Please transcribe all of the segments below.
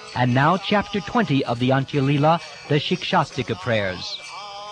And now Chapter 20 of the Antya Leela, the Shikshastika Prayers.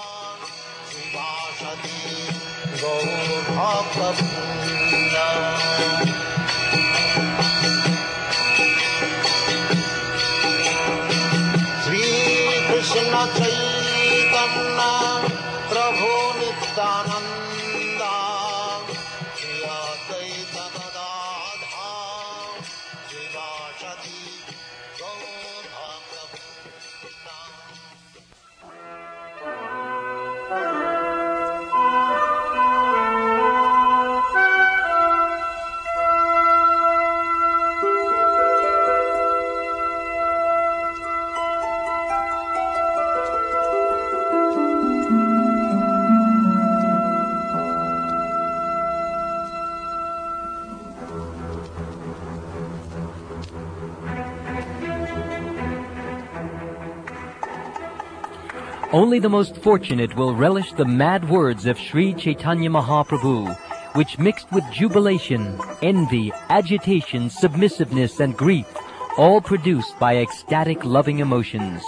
Sri Krishna Chaitanya Prabhu Nityananda Shri Advaita Gadadhar Srivasati Gaura Prabhu. Only the most fortunate will relish the mad words of Sri Chaitanya Mahaprabhu, which mixed with jubilation, envy, agitation, submissiveness, and grief, all produced by ecstatic loving emotions.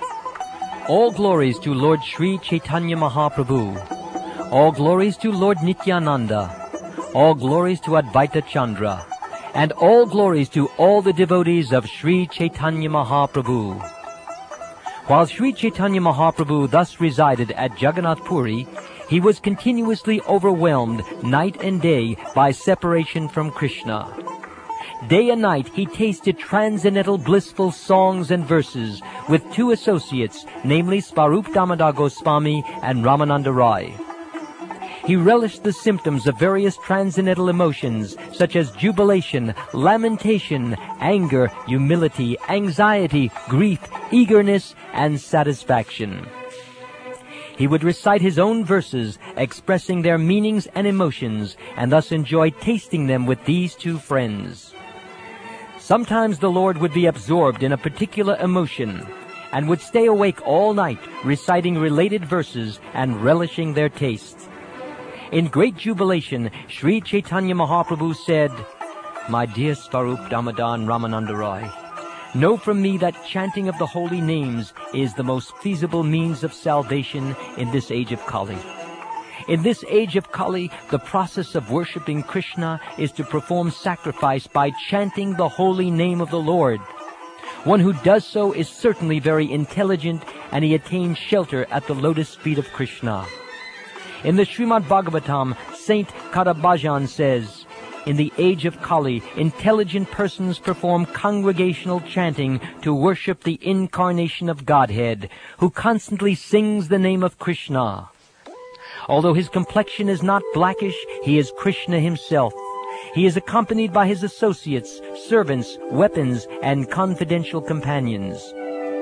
All glories to Lord Sri Chaitanya Mahaprabhu. All glories to Lord Nityananda. All glories to Advaita Chandra. And all glories to all the devotees of Sri Chaitanya Mahaprabhu. While Sri Chaitanya Mahaprabhu thus resided at Jagannath Puri, he was continuously overwhelmed night and day by separation from Krishna. Day and night he tasted transcendental blissful songs and verses with two associates, namely Swarup Damodar Goswami and Ramananda Rai. He relished the symptoms of various transcendental emotions such as jubilation, lamentation, anger, humility, anxiety, grief, eagerness, and satisfaction. He would recite his own verses expressing their meanings and emotions, and thus enjoy tasting them with these two friends. Sometimes the Lord would be absorbed in a particular emotion and would stay awake all night reciting related verses and relishing their taste. In great jubilation, Sri Chaitanya Mahaprabhu said, "My dear Swarup Damodar and Ramananda Rai, know from me that chanting of the holy names is the most feasible means of salvation in this age of Kali. In this age of Kali, the process of worshipping Krishna is to perform sacrifice by chanting the holy name of the Lord. One who does so is certainly very intelligent, and he attains shelter at the lotus feet of Krishna." In the Srimad Bhagavatam, Saint Karabhajan says, "In the age of Kali, intelligent persons perform congregational chanting to worship the incarnation of Godhead, who constantly sings the name of Krishna. Although his complexion is not blackish, he is Krishna himself. He is accompanied by his associates, servants, weapons, and confidential companions."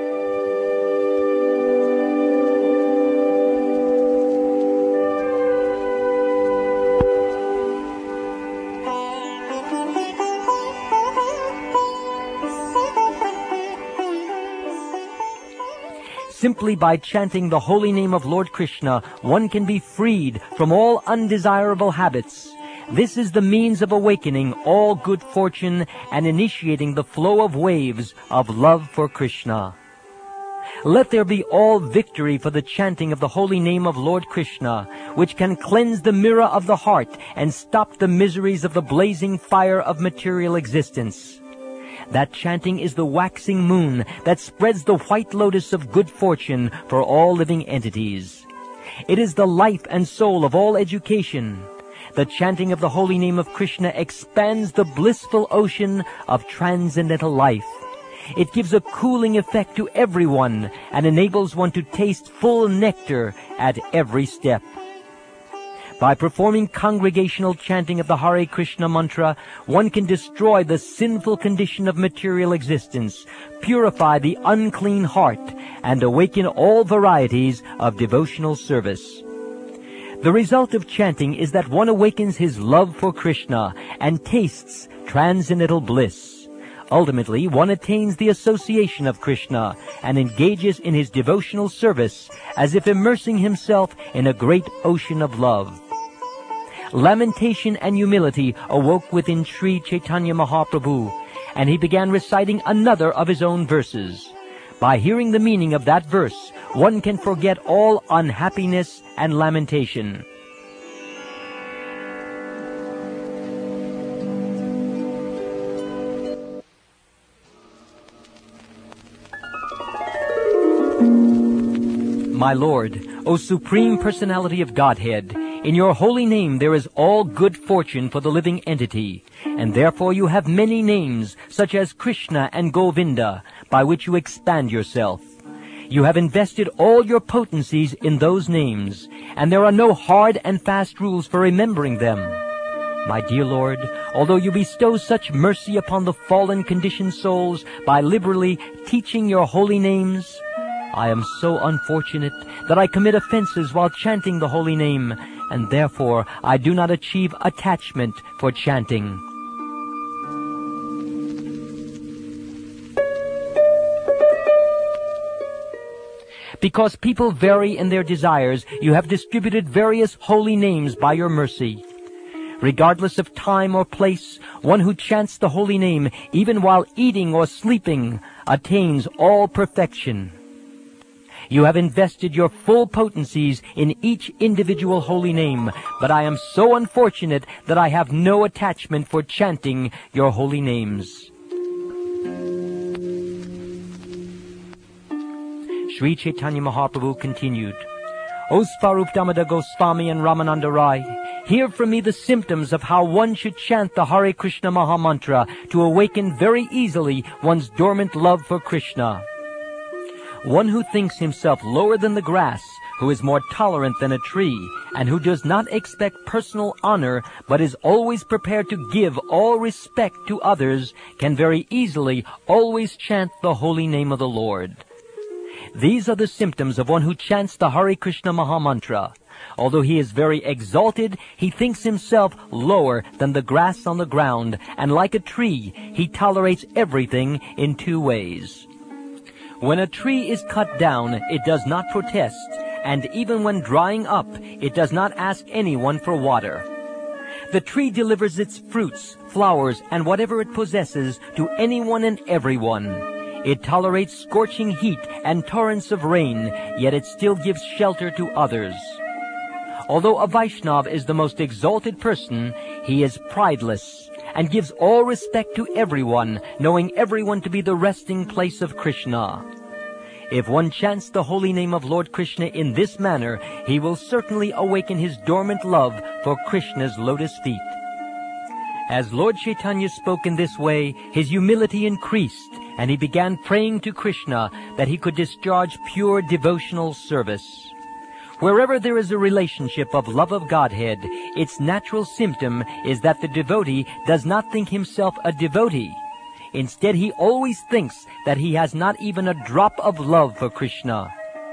Simply by chanting the holy name of Lord Krishna, one can be freed from all undesirable habits. This is the means of awakening all good fortune and initiating the flow of waves of love for Krishna. Let there be all victory for the chanting of the holy name of Lord Krishna, which can cleanse the mirror of the heart and stop the miseries of the blazing fire of material existence. That chanting is the waxing moon that spreads the white lotus of good fortune for all living entities. It is the life and soul of all education. The chanting of the holy name of Krishna expands the blissful ocean of transcendental life. It gives a cooling effect to everyone and enables one to taste full nectar at every step. By performing congregational chanting of the Hare Krishna mantra, one can destroy the sinful condition of material existence, purify the unclean heart, and awaken all varieties of devotional service. The result of chanting is that one awakens his love for Krishna and tastes transcendental bliss. Ultimately, one attains the association of Krishna and engages in his devotional service as if immersing himself in a great ocean of love. Lamentation and humility awoke within Sri Chaitanya Mahaprabhu, and he began reciting another of his own verses. By hearing the meaning of that verse, one can forget all unhappiness and lamentation. My Lord, O Supreme Personality of Godhead, in your holy name there is all good fortune for the living entity, and therefore you have many names, such as Krishna and Govinda, by which you expand yourself. You have invested all your potencies in those names, and there are no hard and fast rules for remembering them. My dear Lord, although you bestow such mercy upon the fallen conditioned souls by liberally teaching your holy names, I am so unfortunate that I commit offenses while chanting the holy name, and therefore I do not achieve attachment for chanting. Because people vary in their desires, you have distributed various holy names by your mercy. Regardless of time or place, one who chants the holy name, even while eating or sleeping, attains all perfection. You have invested your full potencies in each individual holy name, but I am so unfortunate that I have no attachment for chanting your holy names. Sri Chaitanya Mahaprabhu continued, O Svarup Damodar Goswami and Ramananda Rai, hear from me the symptoms of how one should chant the Hare Krishna Mahamantra to awaken very easily one's dormant love for Krishna. One who thinks himself lower than the grass, who is more tolerant than a tree, and who does not expect personal honor, but is always prepared to give all respect to others, can very easily always chant the holy name of the Lord. These are the symptoms of one who chants the Hare Krishna Mahamantra. Although he is very exalted, he thinks himself lower than the grass on the ground, and like a tree, he tolerates everything in two ways. When a tree is cut down, it does not protest, and even when drying up, it does not ask anyone for water. The tree delivers its fruits, flowers, and whatever it possesses to anyone and everyone. It tolerates scorching heat and torrents of rain, yet it still gives shelter to others. Although a Vaishnava is the most exalted person, he is prideless and gives all respect to everyone, knowing everyone to be the resting place of Krishna. If one chants the holy name of Lord Krishna in this manner, he will certainly awaken his dormant love for Krishna's lotus feet. As Lord Chaitanya spoke in this way, his humility increased, and he began praying to Krishna that he could discharge pure devotional service. Wherever there is a relationship of love of Godhead, its natural symptom is that the devotee does not think himself a devotee. Instead, he always thinks that he has not even a drop of love for Krishna.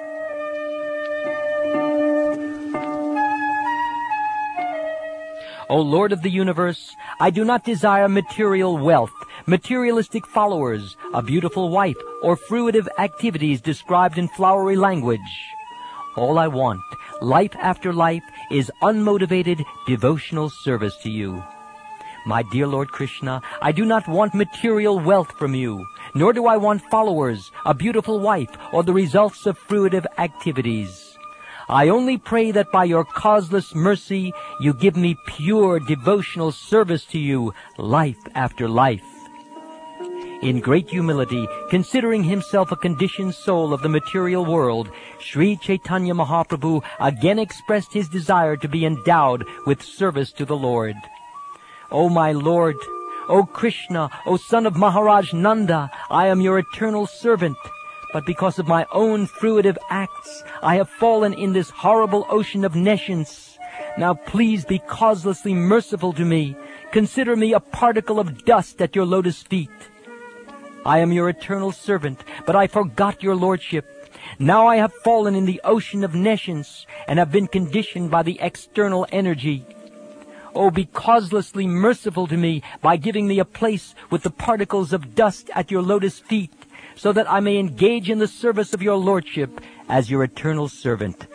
O Lord of the universe, I do not desire material wealth, materialistic followers, a beautiful wife, or fruitive activities described in flowery language. All I want, life after life, is unmotivated devotional service to you. My dear Lord Krishna, I do not want material wealth from you, nor do I want followers, a beautiful wife, or the results of fruitive activities. I only pray that by your causeless mercy you give me pure devotional service to you, life after life. In great humility, considering himself a conditioned soul of the material world, Sri Chaitanya Mahaprabhu again expressed his desire to be endowed with service to the Lord. O my Lord, O Krishna, O son of Maharaj Nanda, I am your eternal servant. But because of my own fruitive acts, I have fallen in this horrible ocean of nescience. Now please be causelessly merciful to me. Consider me a particle of dust at your lotus feet. I am your eternal servant, but I forgot your lordship. Now I have fallen in the ocean of nescience and have been conditioned by the external energy. Oh, be causelessly merciful to me by giving me a place with the particles of dust at your lotus feet, so that I may engage in the service of your lordship as your eternal servant.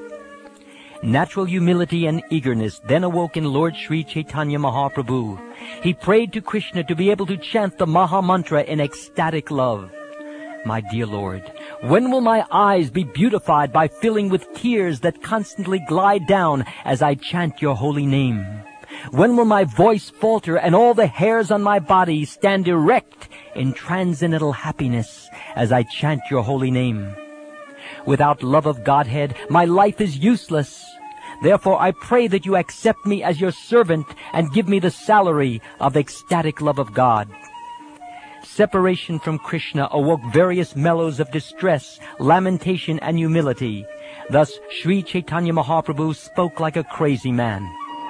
Natural humility and eagerness then awoke in Lord Sri Chaitanya Mahaprabhu. He prayed to Krishna to be able to chant the Maha Mantra in ecstatic love. My dear Lord, when will my eyes be beautified by filling with tears that constantly glide down as I chant your holy name? When will my voice falter and all the hairs on my body stand erect in transcendental happiness as I chant your holy name? Without love of Godhead, my life is useless. Therefore, I pray that you accept me as your servant and give me the salary of ecstatic love of God. Separation from Krishna awoke various mellows of distress, lamentation, and humility. Thus, Sri Chaitanya Mahaprabhu spoke like a crazy man.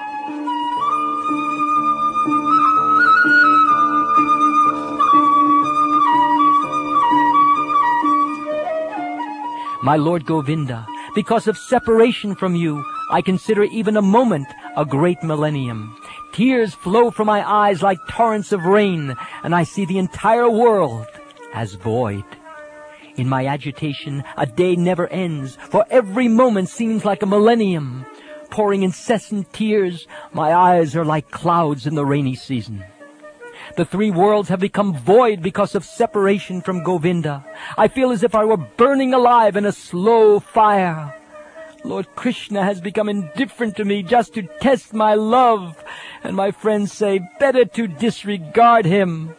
My Lord Govinda, because of separation from you, I consider even a moment a great millennium. Tears flow from my eyes like torrents of rain, and I see the entire world as void. In my agitation, a day never ends, for every moment seems like a millennium. Pouring incessant tears, my eyes are like clouds in the rainy season. The three worlds have become void because of separation from Govinda. I feel as if I were burning alive in a slow fire. Lord Krishna has become indifferent to me just to test my love, and my friends say, better to disregard him.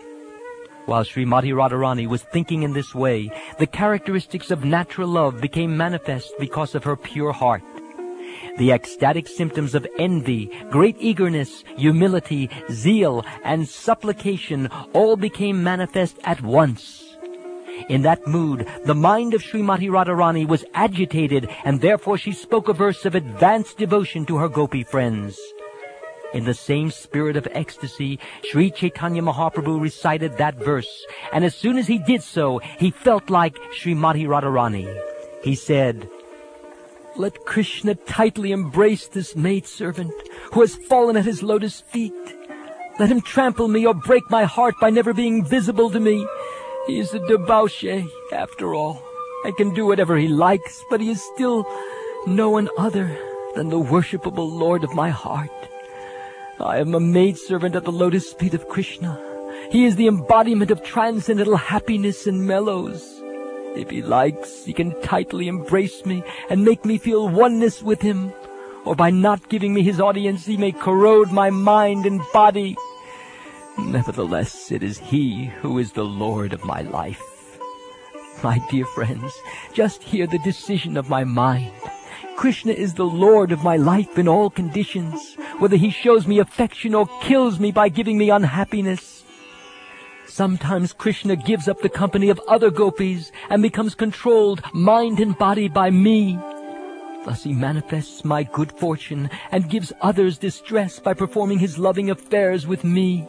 While Srimati Radharani was thinking in this way, the characteristics of natural love became manifest because of her pure heart. The ecstatic symptoms of envy, great eagerness, humility, zeal, and supplication all became manifest at once. In that mood, the mind of Srimati Radharani was agitated, and therefore she spoke a verse of advanced devotion to her gopi friends. In the same spirit of ecstasy, Sri Chaitanya Mahaprabhu recited that verse, and as soon as he did so, he felt like Srimati Radharani. He said, "Let Krishna tightly embrace this maidservant who has fallen at his lotus feet. Let him trample me or break my heart by never being visible to me. He is a debauchee, after all, and can do whatever he likes, but he is still no one other than the worshipable Lord of my heart. I am a maidservant at the lotus feet of Krishna. He is the embodiment of transcendental happiness and mellows. If he likes, he can tightly embrace me and make me feel oneness with him, or by not giving me his audience, he may corrode my mind and body. Nevertheless, it is he who is the Lord of my life." My dear friends, just hear the decision of my mind. Krishna is the Lord of my life in all conditions, whether he shows me affection or kills me by giving me unhappiness. Sometimes Krishna gives up the company of other gopis and becomes controlled, mind and body, by me. Thus he manifests my good fortune and gives others distress by performing his loving affairs with me.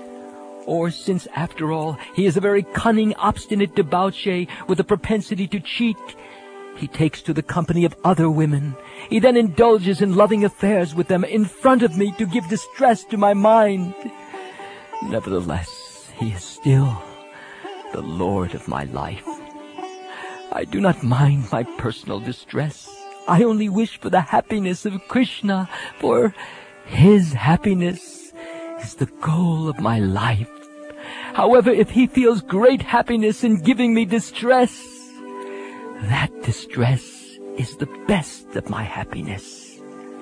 Or, since after all he is a very cunning, obstinate debauchee with a propensity to cheat, he takes to the company of other women. He then indulges in loving affairs with them in front of me to give distress to my mind. Nevertheless, he is still the Lord of my life. I do not mind my personal distress. I only wish for the happiness of Krishna, for his happiness is the goal of my life. However, if he feels great happiness in giving me distress, that distress is the best of my happiness.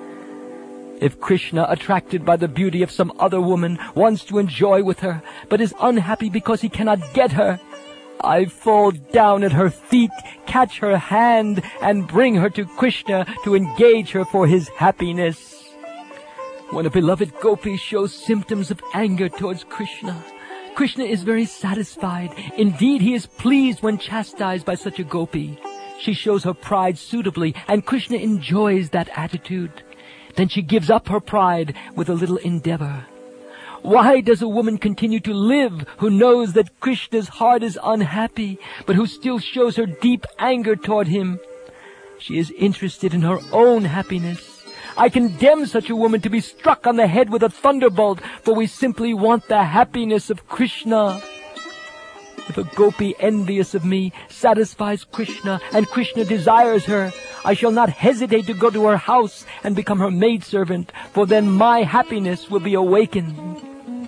If Krishna, attracted by the beauty of some other woman, wants to enjoy with her, but is unhappy because he cannot get her, I fall down at her feet, catch her hand, and bring her to Krishna to engage her for his happiness. When a beloved gopi shows symptoms of anger towards Krishna, Krishna is very satisfied. Indeed, he is pleased when chastised by such a gopi. She shows her pride suitably, and Krishna enjoys that attitude. Then she gives up her pride with a little endeavor. Why does a woman continue to live who knows that Krishna's heart is unhappy, but who still shows her deep anger toward him? She is interested in her own happiness. I condemn such a woman to be struck on the head with a thunderbolt, for we simply want the happiness of Krishna. If a gopi envious of me satisfies Krishna and Krishna desires her, I shall not hesitate to go to her house and become her maidservant, for then my happiness will be awakened.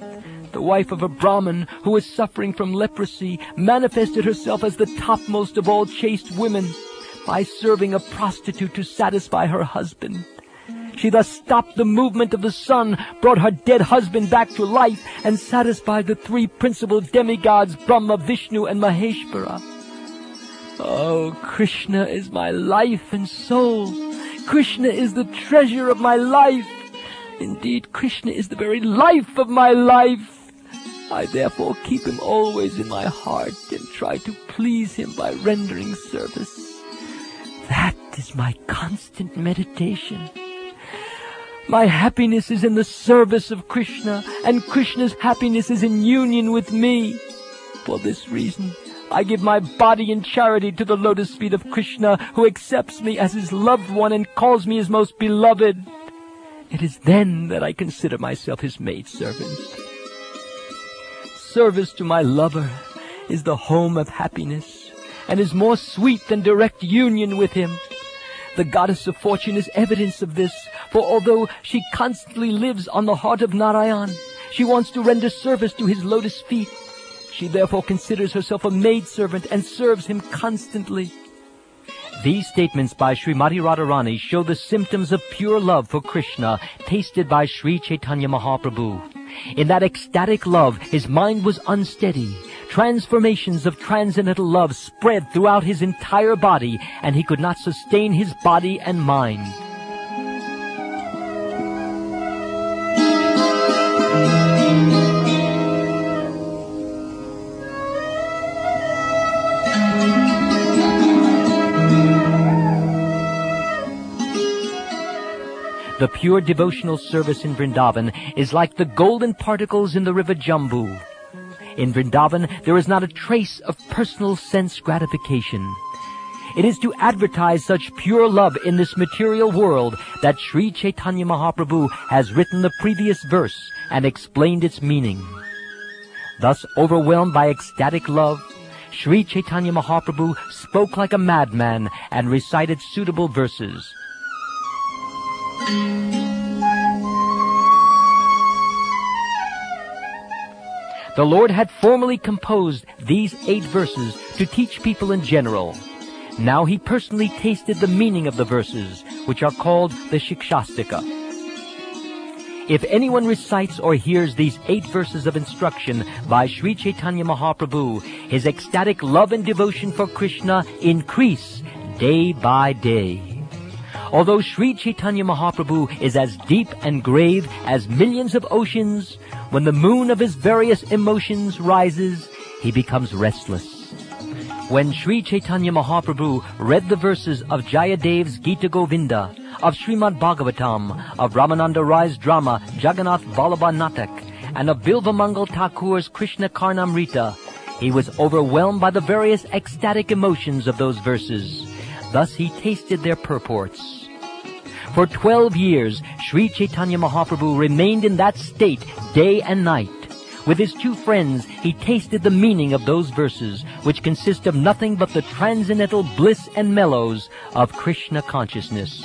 the wife of a Brahmin who was suffering from leprosy, manifested herself as the topmost of all chaste women by serving a prostitute to satisfy her husband. She thus stopped the movement of the sun, brought her dead husband back to life, and satisfied the three principal demigods, Brahma, Vishnu, and Maheshwara. Oh, Krishna is my life and soul. Krishna is the treasure of my life. Indeed, Krishna is the very life of my life. I therefore keep him always in my heart and try to please him by rendering service. That is my constant meditation. My happiness is in the service of Krishna, and Krishna's happiness is in union with me. For this reason, I give my body in charity to the lotus feet of Krishna, who accepts me as his loved one and calls me his most beloved. It is then that I consider myself his maidservant. Service to my lover is the home of happiness, and is more sweet than direct union with him. The goddess of fortune is evidence of this, for although she constantly lives on the heart of Narayan, she wants to render service to his lotus feet. She therefore considers herself a maidservant and serves him constantly. These statements by Srimati Radharani show the symptoms of pure love for Krishna tasted by Sri Chaitanya Mahaprabhu. In that ecstatic love, his mind was unsteady. Transformations of transcendental love spread throughout his entire body, and he could not sustain his body and mind. The pure devotional service in Vrindavan is like the golden particles in the river Jambu. In Vrindavan, there is not a trace of personal sense gratification. It is to advertise such pure love in this material world that Sri Chaitanya Mahaprabhu has written the previous verse and explained its meaning. Thus, overwhelmed by ecstatic love, Sri Chaitanya Mahaprabhu spoke like a madman and recited suitable verses. The Lord had formerly composed these 8 verses to teach people in general. Now he personally tasted the meaning of the verses, which are called the Shikshastika. If anyone recites or hears these 8 verses of instruction by Sri Chaitanya Mahaprabhu, his ecstatic love and devotion for Krishna increase day by day. Although Sri Chaitanya Mahaprabhu is as deep and grave as millions of oceans, when the moon of his various emotions rises, he becomes restless. When Sri Chaitanya Mahaprabhu read the verses of Jayadev's Gita Govinda, of Srimad Bhagavatam, of Ramananda Rai's drama Jagannath Vallabha Natak, and of Bilvamangal Thakur's Krishna Karnamrita, he was overwhelmed by the various ecstatic emotions of those verses. Thus he tasted their purports. For 12 years, Sri Chaitanya Mahaprabhu remained in that state day and night. With his 2 friends, he tasted the meaning of those verses, which consist of nothing but the transcendental bliss and mellows of Krishna consciousness.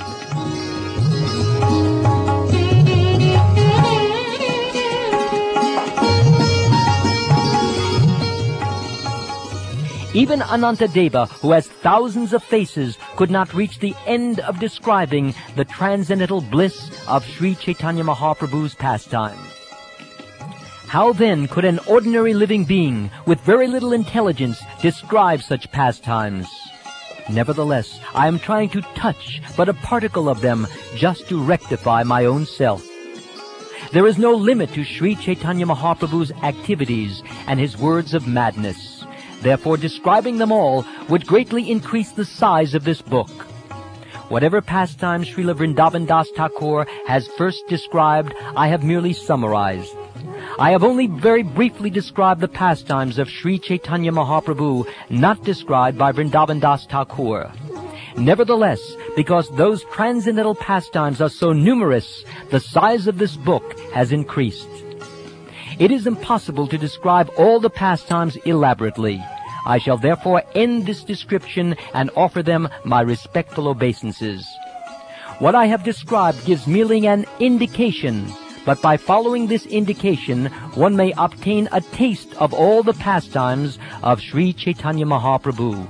Even Anantadeva, who has thousands of faces, could not reach the end of describing the transcendental bliss of Sri Chaitanya Mahaprabhu's pastime. How then could an ordinary living being with very little intelligence describe such pastimes? Nevertheless, I am trying to touch but a particle of them just to rectify my own self. There is no limit to Sri Chaitanya Mahaprabhu's activities and his words of madness. Therefore, describing them all would greatly increase the size of this book. Whatever pastime Srila Vrindavan Das Thakur has first described, I have merely summarized. I have only very briefly described the pastimes of Sri Chaitanya Mahaprabhu, not described by Vrindavan Das Thakur. Nevertheless, because those transcendental pastimes are so numerous, the size of this book has increased. It is impossible to describe all the pastimes elaborately. I shall therefore end this description and offer them my respectful obeisances. What I have described gives merely an indication, but by following this indication, one may obtain a taste of all the pastimes of Sri Chaitanya Mahaprabhu.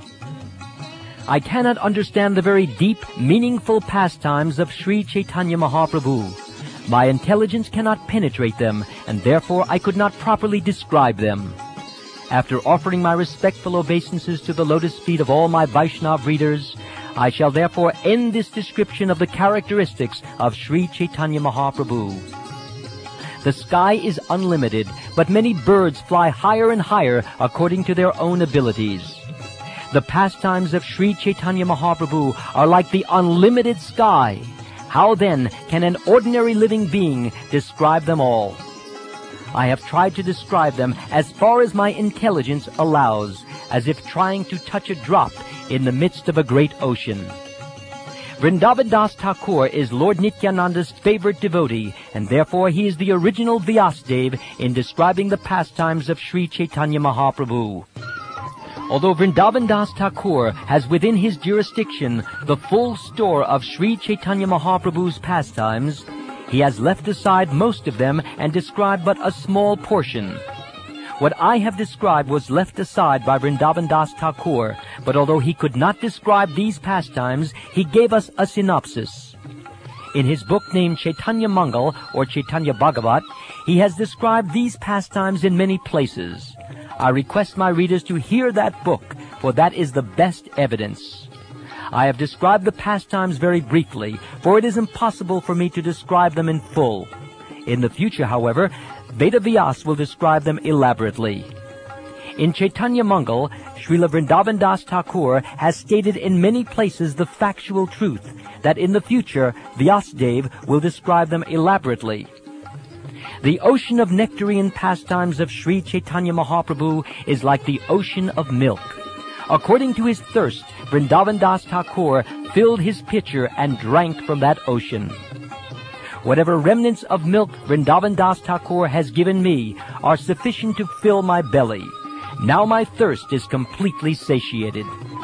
I cannot understand the very deep, meaningful pastimes of Sri Chaitanya Mahaprabhu. My intelligence cannot penetrate them, and therefore I could not properly describe them. After offering my respectful obeisances to the lotus feet of all my Vaishnav readers, I shall therefore end this description of the characteristics of Sri Chaitanya Mahaprabhu. The sky is unlimited, but many birds fly higher and higher according to their own abilities. The pastimes of Sri Chaitanya Mahaprabhu are like the unlimited sky. How then can an ordinary living being describe them all? I have tried to describe them as far as my intelligence allows, as if trying to touch a drop in the midst of a great ocean. Vrindavan Das Thakur is Lord Nityananda's favorite devotee, and therefore he is the original Vyasadeva in describing the pastimes of Sri Chaitanya Mahaprabhu. Although Vrindavan Das Thakur has within his jurisdiction the full store of Sri Chaitanya Mahaprabhu's pastimes, he has left aside most of them and described but a small portion. What I have described was left aside by Vrindavan Das Thakur, but although he could not describe these pastimes, he gave us a synopsis. In his book named Chaitanya Mangal, or Chaitanya Bhagavat, he has described these pastimes in many places. I request my readers to hear that book, for that is the best evidence. I have described the pastimes very briefly, for it is impossible for me to describe them in full. In the future, however, Veda Vyas will describe them elaborately. In Chaitanya Mangal, Srila Vrindavan Das Thakur has stated in many places the factual truth that in the future Vyasadeva will describe them elaborately. The ocean of nectarian pastimes of Sri Chaitanya Mahaprabhu is like the ocean of milk. According to his thirst, Vrindavan Das Thakur filled his pitcher and drank from that ocean. Whatever remnants of milk Vrindavan Das Thakur has given me are sufficient to fill my belly. Now my thirst is completely satiated.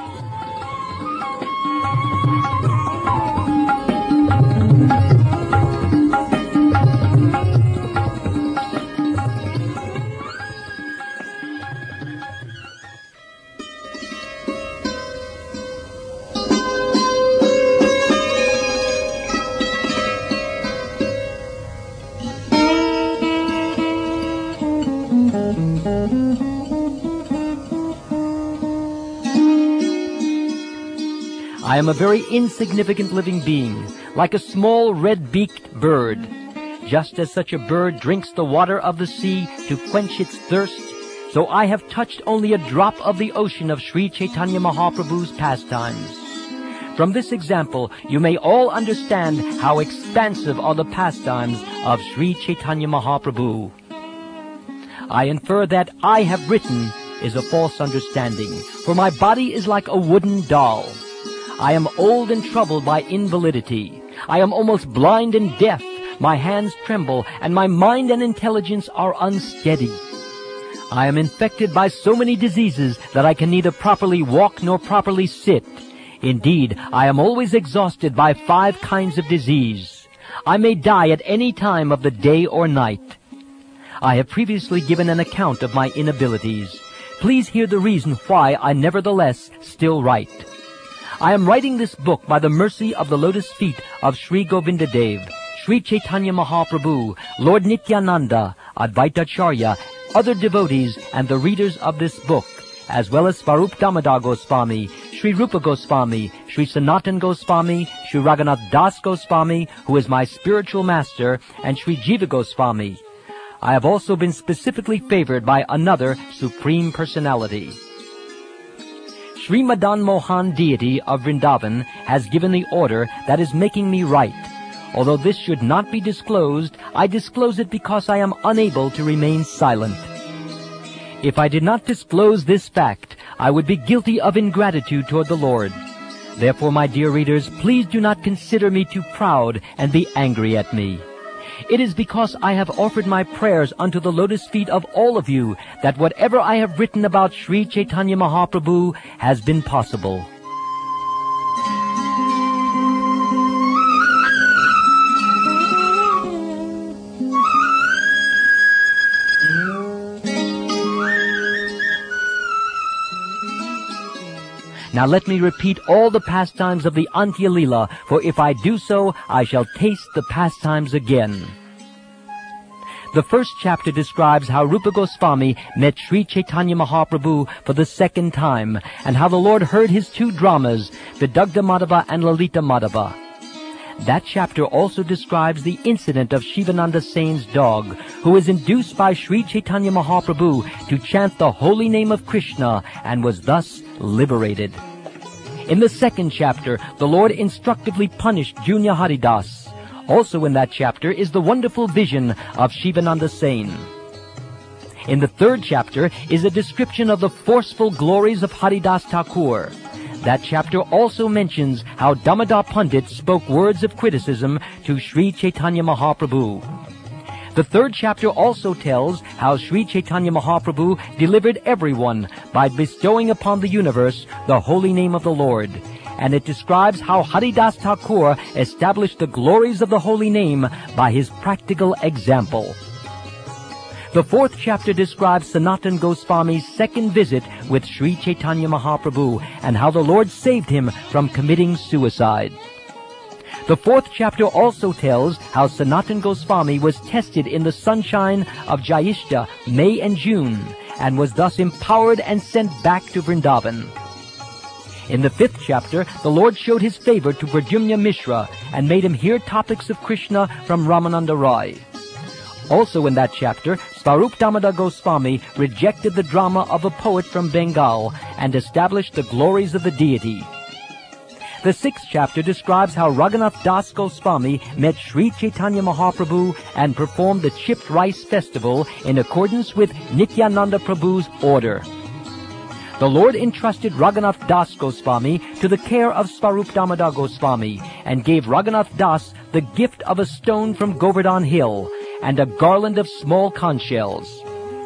I am a very insignificant living being, like a small red-beaked bird. Just as such a bird drinks the water of the sea to quench its thirst, so I have touched only a drop of the ocean of Sri Chaitanya Mahaprabhu's pastimes. From this example, you may all understand how expansive are the pastimes of Sri Chaitanya Mahaprabhu. I infer that I have written is a false understanding, for my body is like a wooden doll. I am old and troubled by invalidity. I am almost blind and deaf. My hands tremble, and my mind and intelligence are unsteady. I am infected by so many diseases that I can neither properly walk nor properly sit. Indeed, I am always exhausted by 5 kinds of disease. I may die at any time of the day or night. I have previously given an account of my inabilities. Please hear the reason why I nevertheless still write. I am writing this book by the mercy of the lotus feet of Sri Govindadev, Sri Chaitanya Mahaprabhu, Lord Nityananda, Advaitacharya, other devotees, and the readers of this book, as well as Swarup Damodar Goswami, Sri Rupa Goswami, Sri Sanatan Goswami, Sri Raghunath Das Goswami, who is my spiritual master, and Sri Jiva Goswami. I have also been specifically favored by another Supreme Personality. Sri Madan Mohan deity of Vrindavan has given the order that is making me write. Although this should not be disclosed, I disclose it because I am unable to remain silent. If I did not disclose this fact, I would be guilty of ingratitude toward the Lord. Therefore, my dear readers, please do not consider me too proud and be angry at me. It is because I have offered my prayers unto the lotus feet of all of you that whatever I have written about Sri Chaitanya Mahaprabhu has been possible. Now let me repeat all the pastimes of the Antya Lila, for if I do so, I shall taste the pastimes again. The first chapter describes how Rupa Goswami met Sri Chaitanya Mahaprabhu for the second time, and how the Lord heard his two dramas, Vidagdha Madhava and Lalita Madhava. That chapter also describes the incident of Shivananda Sain's dog, who was induced by Sri Chaitanya Mahaprabhu to chant the holy name of Krishna and was thus liberated. In the second chapter, the Lord instructively punished Junya Haridas. Also in that chapter is the wonderful vision of Shivananda Sain. In the third chapter is a description of the forceful glories of Haridas Thakur. That chapter also mentions how Damodar Pandit spoke words of criticism to Sri Chaitanya Mahaprabhu. The third chapter also tells how Sri Chaitanya Mahaprabhu delivered everyone by bestowing upon the universe the holy name of the Lord. And it describes how Haridas Thakur established the glories of the holy name by his practical example. The fourth chapter describes Sanatan Goswami's second visit with Sri Chaitanya Mahaprabhu and how the Lord saved him from committing suicide. The fourth chapter also tells how Sanatan Goswami was tested in the sunshine of Jyeshta, May and June, and was thus empowered and sent back to Vrindavan. In the fifth chapter, the Lord showed his favor to Pradyumna Mishra and made him hear topics of Krishna from Ramananda Rai. Also in that chapter, Swarup Damodar Goswami rejected the drama of a poet from Bengal and established the glories of the deity. The sixth chapter describes how Raghunath Das Goswami met Sri Chaitanya Mahaprabhu and performed the chipped rice festival in accordance with Nityananda Prabhu's order. The Lord entrusted Raghunath Das Goswami to the care of Swarup Damodar Goswami and gave Raghunath Das the gift of a stone from Govardhan Hill and a garland of small conch shells.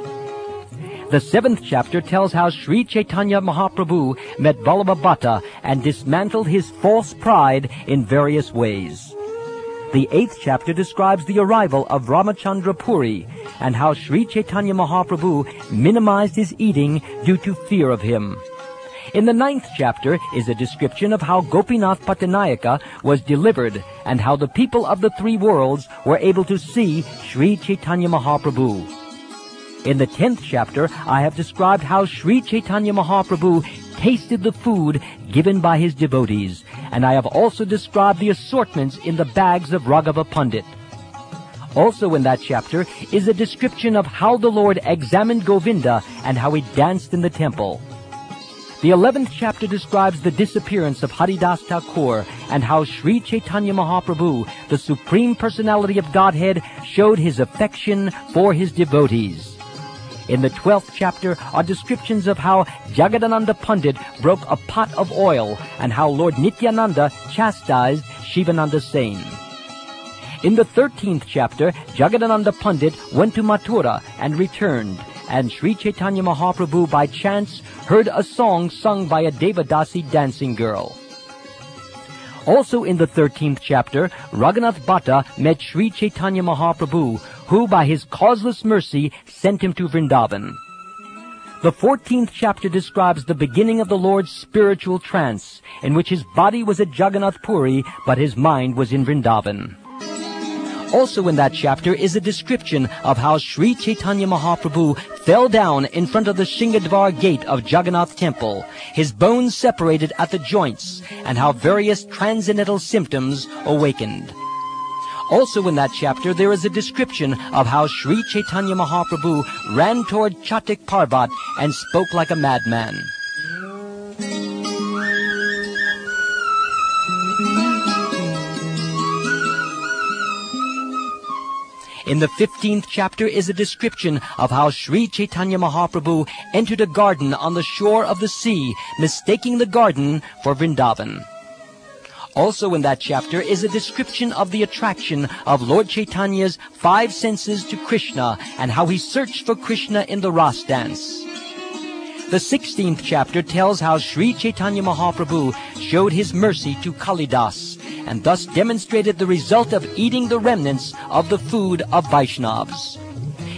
The seventh chapter tells how Sri Chaitanya Mahaprabhu met Vallabha Bhatta and dismantled his false pride in various ways. The eighth chapter describes the arrival of Ramachandra Puri and how Sri Chaitanya Mahaprabhu minimized his eating due to fear of him. In the ninth chapter is a description of how Gopinath Pattanayaka was delivered and how the people of the three worlds were able to see Sri Chaitanya Mahaprabhu. In the 10th chapter, I have described how Sri Chaitanya Mahaprabhu tasted the food given by his devotees, and I have also described the assortments in the bags of Raghava Pandit. Also in that chapter is a description of how the Lord examined Govinda and how he danced in the temple. The 11th chapter describes the disappearance of Haridas Thakur and how Sri Chaitanya Mahaprabhu, the Supreme Personality of Godhead, showed his affection for his devotees. In the 12th chapter are descriptions of how Jagadananda Pandit broke a pot of oil and how Lord Nityananda chastised Shivananda Sain. In the 13th chapter, Jagadananda Pandit went to Mathura and returned, and Sri Chaitanya Mahaprabhu by chance heard a song sung by a Devadasi dancing girl. Also in the 13th chapter, Raghunath Bhatta met Sri Chaitanya Mahaprabhu, who by his causeless mercy sent him to Vrindavan. The 14th chapter describes the beginning of the Lord's spiritual trance, in which his body was at Jagannath Puri, but his mind was in Vrindavan. Also in that chapter is a description of how Sri Chaitanya Mahaprabhu fell down in front of the Shingadvar gate of Jagannath Temple, his bones separated at the joints, and how various transcendental symptoms awakened. Also in that chapter there is a description of how Sri Chaitanya Mahaprabhu ran toward Chatik Parbat and spoke like a madman. In the 15th chapter is a description of how Sri Chaitanya Mahaprabhu entered a garden on the shore of the sea, mistaking the garden for Vrindavan. Also in that chapter is a description of the attraction of Lord Chaitanya's 5 senses to Krishna and how he searched for Krishna in the Ras dance. The 16th chapter tells how Sri Chaitanya Mahaprabhu showed his mercy to Kalidas and thus demonstrated the result of eating the remnants of the food of Vaishnavas.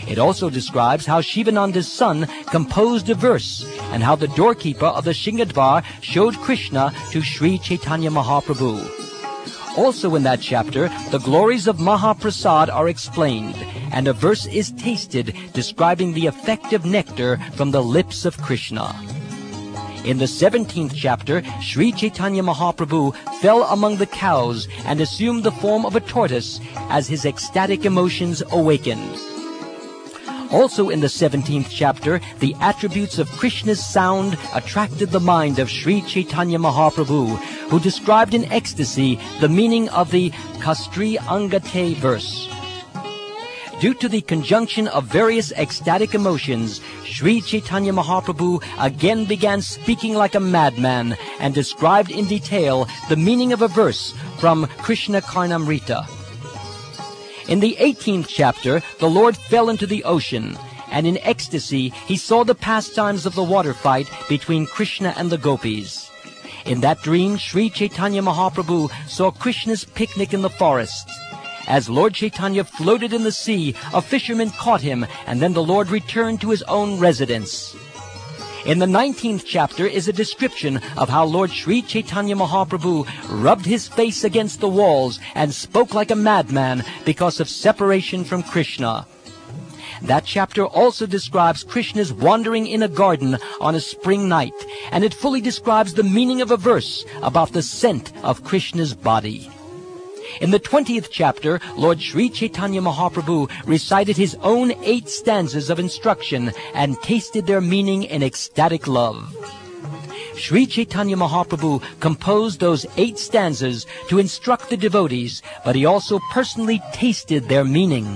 It also describes how Shivananda's son composed a verse and how the doorkeeper of the Shingadvar showed Krishna to Sri Chaitanya Mahaprabhu. Also in that chapter, the glories of Mahaprasad are explained, and a verse is tasted describing the effect of nectar from the lips of Krishna. In the 17th chapter, Sri Chaitanya Mahaprabhu fell among the cows and assumed the form of a tortoise as his ecstatic emotions awakened. Also in the 17th chapter, the attributes of Krishna's sound attracted the mind of Sri Chaitanya Mahaprabhu, who described in ecstasy the meaning of the Kastri Angate verse. Due to the conjunction of various ecstatic emotions, Sri Chaitanya Mahaprabhu again began speaking like a madman and described in detail the meaning of a verse from Krishna Karnamrita. In the 18th chapter, the Lord fell into the ocean, and in ecstasy he saw the pastimes of the water fight between Krishna and the gopis. In that dream, Sri Chaitanya Mahaprabhu saw Krishna's picnic in the forest. As Lord Chaitanya floated in the sea, a fisherman caught him, and then the Lord returned to his own residence. In the 19th chapter is a description of how Lord Sri Chaitanya Mahaprabhu rubbed his face against the walls and spoke like a madman because of separation from Krishna. That chapter also describes Krishna's wandering in a garden on a spring night, and it fully describes the meaning of a verse about the scent of Krishna's body. In the 20th chapter, Lord Sri Chaitanya Mahaprabhu recited his own 8 stanzas of instruction and tasted their meaning in ecstatic love. Sri Chaitanya Mahaprabhu composed those 8 stanzas to instruct the devotees, but he also personally tasted their meaning.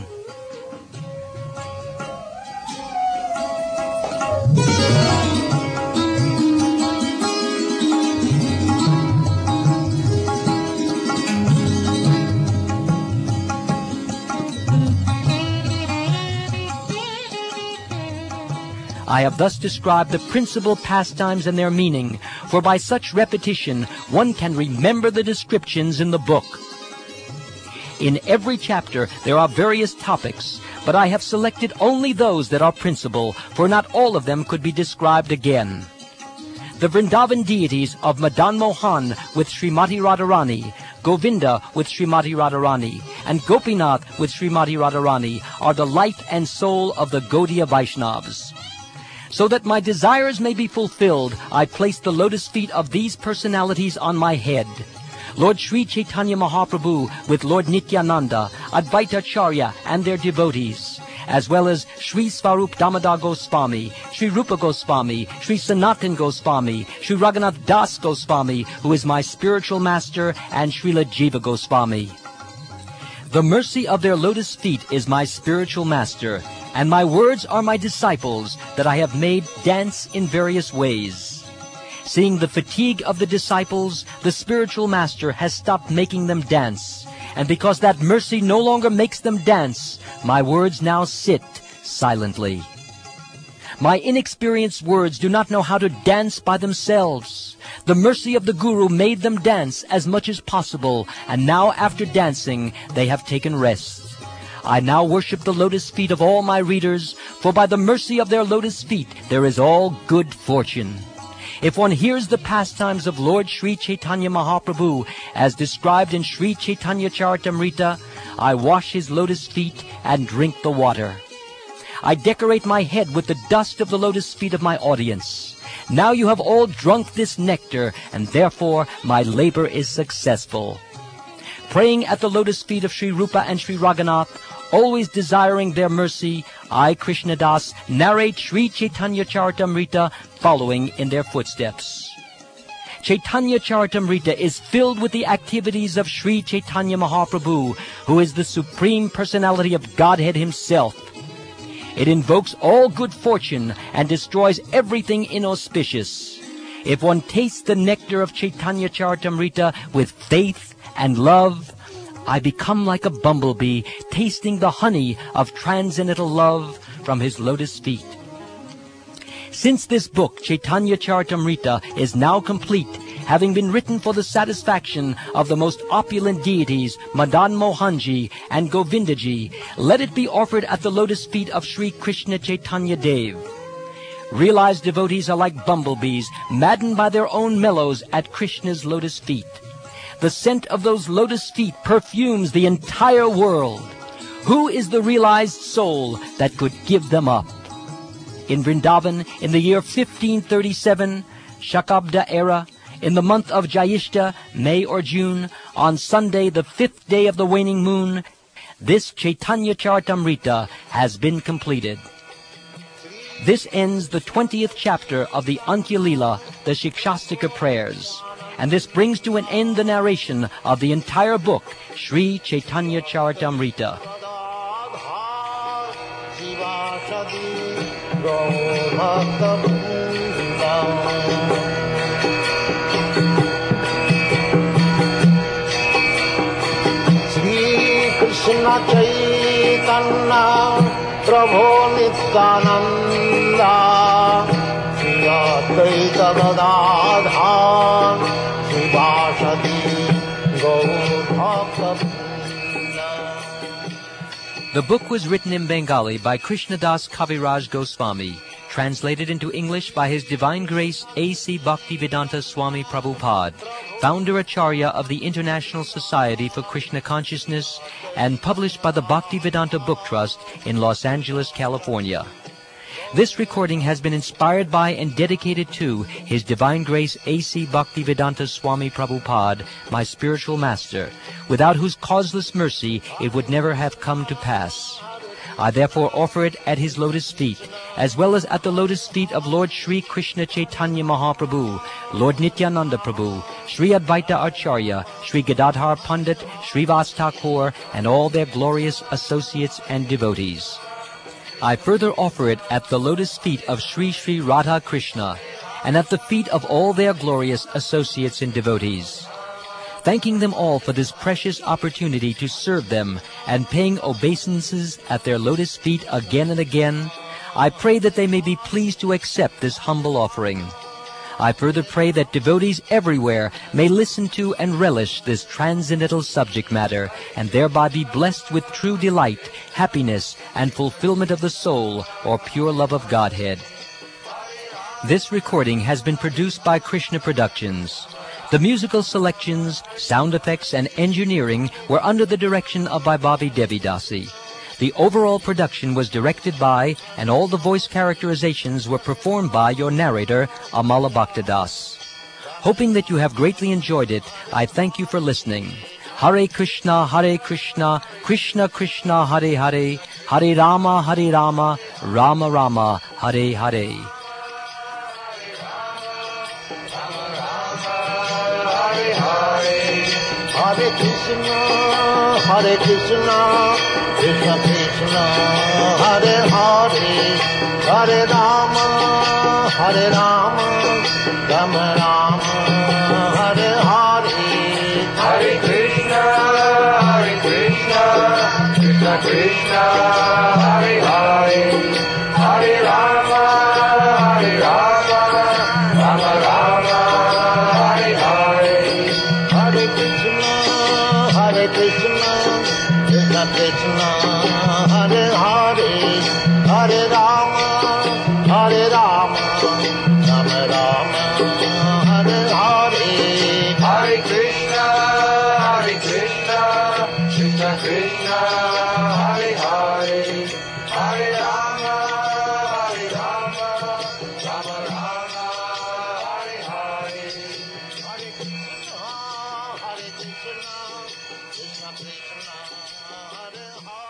I have thus described the principal pastimes and their meaning, for by such repetition one can remember the descriptions in the book. In every chapter there are various topics, but I have selected only those that are principal, for not all of them could be described again. The Vrindavan deities of Madan Mohan with Srimati Radharani, Govinda with Srimati Radharani, and Gopinath with Srimati Radharani are the life and soul of the Gaudiya Vaishnavas. So that my desires may be fulfilled, I place the lotus feet of these personalities on my head. Lord Sri Chaitanya Mahaprabhu with Lord Nityananda, Advaita Acharya and their devotees, as well as Sri Swarup Damodar Goswami, Sri Rupa Goswami, Sri Sanatan Goswami, Sri Raghunath Das Goswami, who is my spiritual master, and Srila Jiva Goswami. The mercy of their lotus feet is my spiritual master, and my words are my disciples that I have made dance in various ways. Seeing the fatigue of the disciples, the spiritual master has stopped making them dance, and because that mercy no longer makes them dance, my words now sit silently. My inexperienced words do not know how to dance by themselves. The mercy of the Guru made them dance as much as possible, and now after dancing, they have taken rest. I now worship the lotus feet of all my readers, for by the mercy of their lotus feet there is all good fortune. If one hears the pastimes of Lord Sri Chaitanya Mahaprabhu as described in Sri Chaitanya Charitamrita, I wash his lotus feet and drink the water. I decorate my head with the dust of the lotus feet of my audience. Now you have all drunk this nectar, and therefore my labor is successful. Praying at the lotus feet of Sri Rupa and Sri Raghunath, always desiring their mercy, I, Krishna Das, narrate Sri Chaitanya Charitamrita following in their footsteps. Chaitanya Charitamrita is filled with the activities of Sri Chaitanya Mahaprabhu, who is the Supreme Personality of Godhead himself. It invokes all good fortune and destroys everything inauspicious. If one tastes the nectar of Chaitanya Charitamrita with faith and love, I become like a bumblebee tasting the honey of transcendental love from his lotus feet. Since this book, Chaitanya Charitamrita, is now complete, having been written for the satisfaction of the most opulent deities, Madan Mohanji and Govindaji, let it be offered at the lotus feet of Sri Krishna Chaitanya Dev. Realized devotees are like bumblebees, maddened by their own mellows at Krishna's lotus feet. The scent of those lotus feet perfumes the entire world. Who is the realized soul that could give them up? In Vrindavan, in the year 1537, Shakabda era, in the month of Jyeshta, May or June, on Sunday, the 5th day of the waning moon, this Chaitanya Charitamrita has been completed. This ends the 20th chapter of the Antya Lila, the Shikshastika prayers, and this brings to an end the narration of the entire book, Sri Chaitanya Charitamrita. Shri Krishna Chaitanya Prabhu Nityananda Shri Advaita Gadadhar Shivasadi Gaur Bhakta. The book was written in Bengali by Krishnadas Kaviraj Goswami, translated into English by His Divine Grace A.C. Bhaktivedanta Swami Prabhupada, founder Acharya of the International Society for Krishna Consciousness, and published by the Bhaktivedanta Book Trust in Los Angeles, California. This recording has been inspired by and dedicated to His Divine Grace A.C. Bhaktivedanta Swami Prabhupada, my spiritual master, without whose causeless mercy it would never have come to pass. I therefore offer it at his lotus feet, as well as at the lotus feet of Lord Sri Krishna Chaitanya Mahaprabhu, Lord Nityananda Prabhu, Sri Advaita Acharya, Sri Gadadhar Pandit, Sri Vas Thakur, and all their glorious associates and devotees. I further offer it at the lotus feet of Sri Sri Radha Krishna, and at the feet of all their glorious associates and devotees. Thanking them all for this precious opportunity to serve them, and paying obeisances at their lotus feet again and again, I pray that they may be pleased to accept this humble offering. I further pray that devotees everywhere may listen to and relish this transcendental subject matter, and thereby be blessed with true delight, happiness, and fulfillment of the soul, or pure love of Godhead. This recording has been produced by Krishna Productions. The musical selections, sound effects, and engineering were under the direction of Vaibhavi Devidasi. The overall production was directed by, and all the voice characterizations were performed by your narrator, Amala Bhaktadas. Hoping that you have greatly enjoyed it, I thank you for listening. Hare Krishna, Krishna Krishna, Hare Hare, Hare Rama, Rama Rama, Hare Hare. Hare Krishna, Krishna Krishna, Hare Hare, Hare Rama, Rama Rama, Hare Hare. Hare Krishna, Krishna Krishna, Hare Hare, Hare Rama, Rama Rama, Hare Hare. Hare Krishna, Krishna Krishna, Hare Hare, Hare Rama, Rama Rama, Hare Hare. Hare Krishna, Krishna Krishna, Hare Hare, Hare Rama, Rama Rama, Hare Hare. Hare Krishna, Krishna Krishna, Hare Hare.